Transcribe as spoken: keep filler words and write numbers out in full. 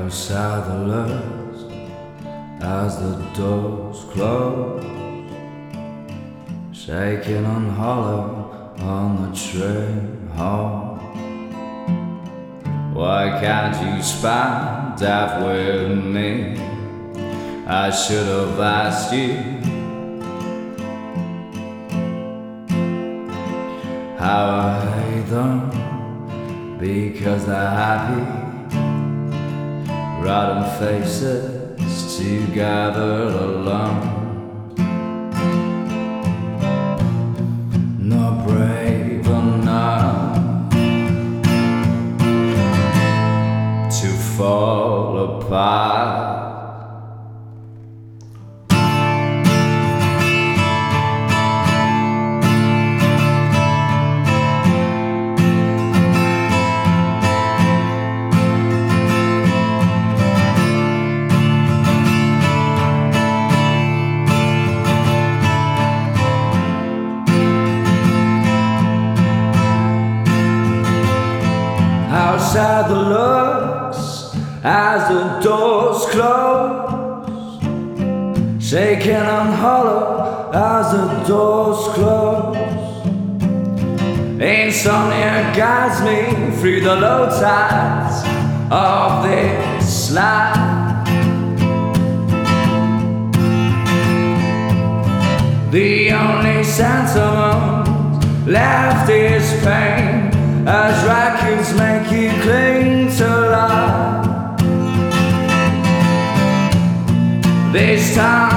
outside the lust as the doors close, shaking and hollow on the train home. Why can't you spend that with me? I should have asked you how I hate them, because they're happy, rotten faces together alone. Not brave enough to fall apart. Outside the looks as the doors close, shaking and hollow as the doors close. Insomnia guides me through the low tides of this life. The only sentiment left is pain, as records make you cling to life. This time